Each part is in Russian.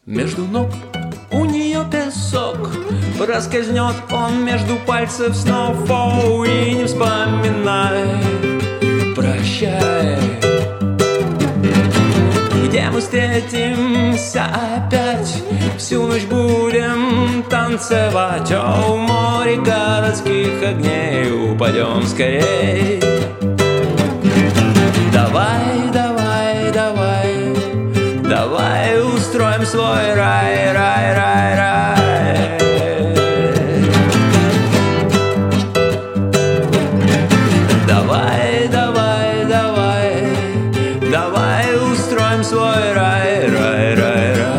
Между ног у нее песок, проскользнет он между пальцев снов. О, и не вспоминай, прощай. Где мы встретимся опять? Всю ночь будем танцевать. О, в море городских огней упадем скорей. Давай, давай, давай, давай устроим свой рай, рай, рай, рай. Давай, давай, давай, давай устроим свой рай, рай, рай, рай.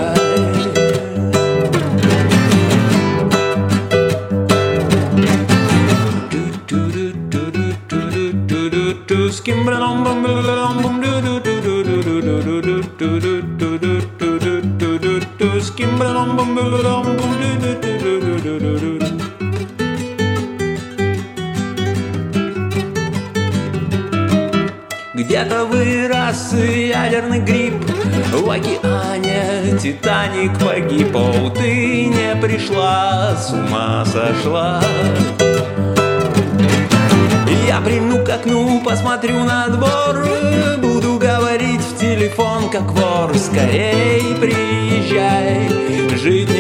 Где-то вырос ядерный гриб, в океане Титаник погиб. О, ты не пришла, с ума сошла. Я приму к окну, посмотрю на двор, буду говорить в телефон, как вор. Скорей приезжай, жить не